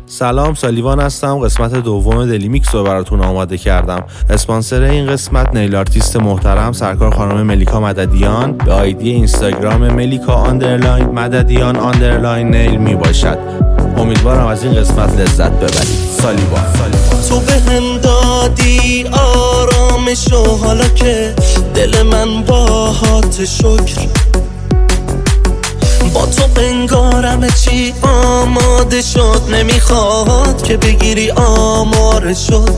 سلام، سالیوان هستم. قسمت دوم دلیمیکس رو براتون آماده کردم. اسپانسر این قسمت نیل آرتیست محترم سرکار خانم ملیکا مددیان به آیدی اینستاگرام ملیکا آندرلاین مددیان آندرلاین نیل می باشد. امیدوارم از این قسمت لذت ببرید. سالیوان. تو به هم دادی آرامشو، حالا که دل من باهات شکر، با تو بنگارم چی آماده شد، نمیخواد که بگیری آماره شد.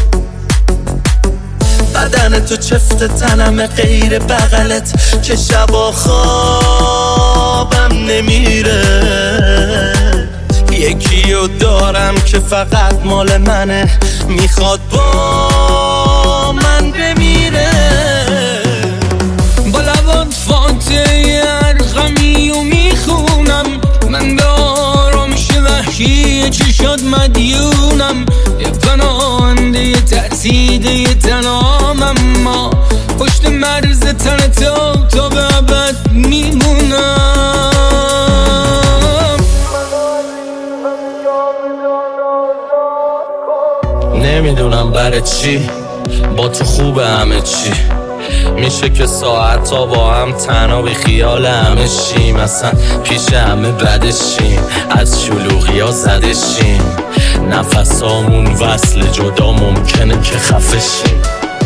بدن تو چفت تنم غیر بغلت که شبا خوابم نمیره. یکیو دارم که فقط مال منه، میخواد با من بمیره. با لبان فاتحه ارقمی و میخونم، من به آرامش وحشی چشات مدیونم. یه پناهنده یه ترسیده یه تنام، اما پشت مرز تن تا به ابد میمونم. نمیدونم برای چی با تو خوبه همه چی، میشه که ساعت تا با هم تنها بی خیال همه شیم، اصلا پیش همه بدشیم، از شلوغی ها زدشیم، نفسامون وصل جدا ممکنه که خفه شیم.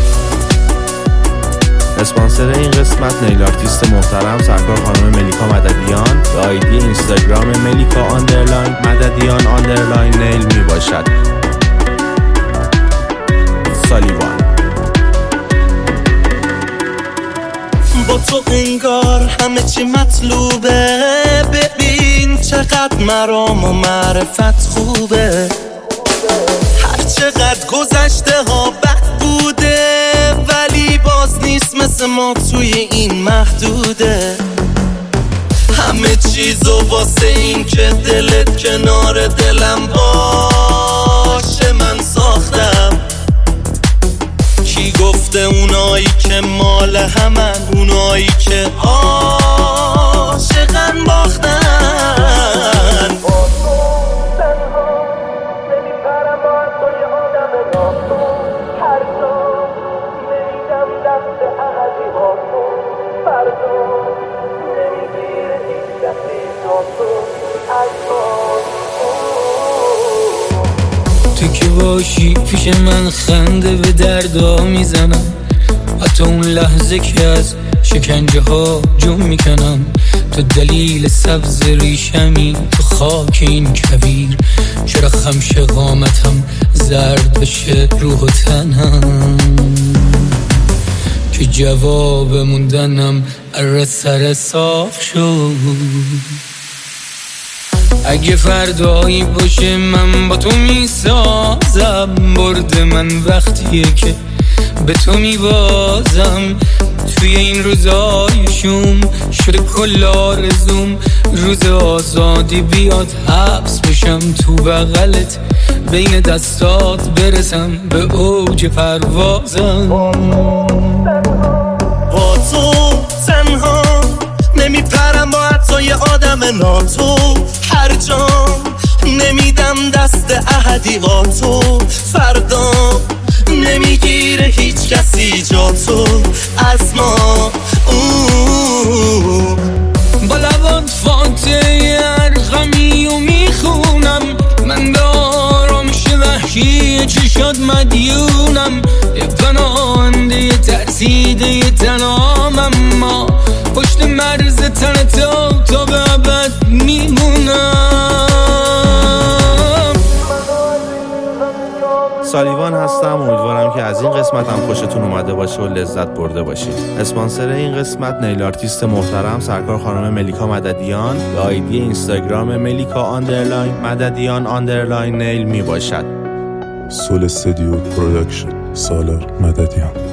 اسپانسر این قسمت نیل آرتیست محترم سرکار خانم ملیکا مددیان به آیدی اینستاگرام ملیکا آندرلاین مددیان آندرلاین نیل می باشد. سالیوان. با تو انگار همه چی مطلوبه، ببین چقدر مرام و معرفت خوبه. هر چقدر گذشته ها بد بوده، ولی باز نیست مثل ما توی این محدوده. همه چیزو واسه این که دلت کنار دلم باشه من ساختم. کی گفته اونایی که مال همن، اونایی که عاشقن باختن. تو که باشی پیش من خنده به دردا میزنم، حتی اون لحظه که از شکنجه ها جون میکنم. تو دلیل سبز ریشمی، تو خاک این کویر، چرا خمش قامتم زرد بشه روح و تنم، که جواب موندنم اره سر صاف شد. اگه فردایی باشه من با تو میسازم، برد من وقتیه که به تو میبازم. توی این روزای شوم شده کل آرزوم، روز آزادی بیاد حبس بشم تو بغلت، بین دستات برسم به اوج پروازم. با تو تنها نمیپرم، با حتی یه آدم ناتو هر جام نمیدم دست احدی با تو. فردا نمیگیره هیچ کسی جا تو از ما. با لبان فاتحه ارقمی و میخونم، من به آرامش وحشی چشات مدیونم. یه پناهنده یه ترسیده یه تنام، اما پشت مرز تن تا به ابد میمونم. سالیوان هستم. امیدوارم که از این قسمت هم خوشتون اومده باشه و لذت برده باشید. اسپانسر این قسمت نیل آرتیست محترم سرکار خانم ملیکا مددیان به آیدی اینستاگرام ملیکا آندرلاین مددیان آندرلاین نیل می باشد. سول استودیو پروداکشن، سالار مددیان.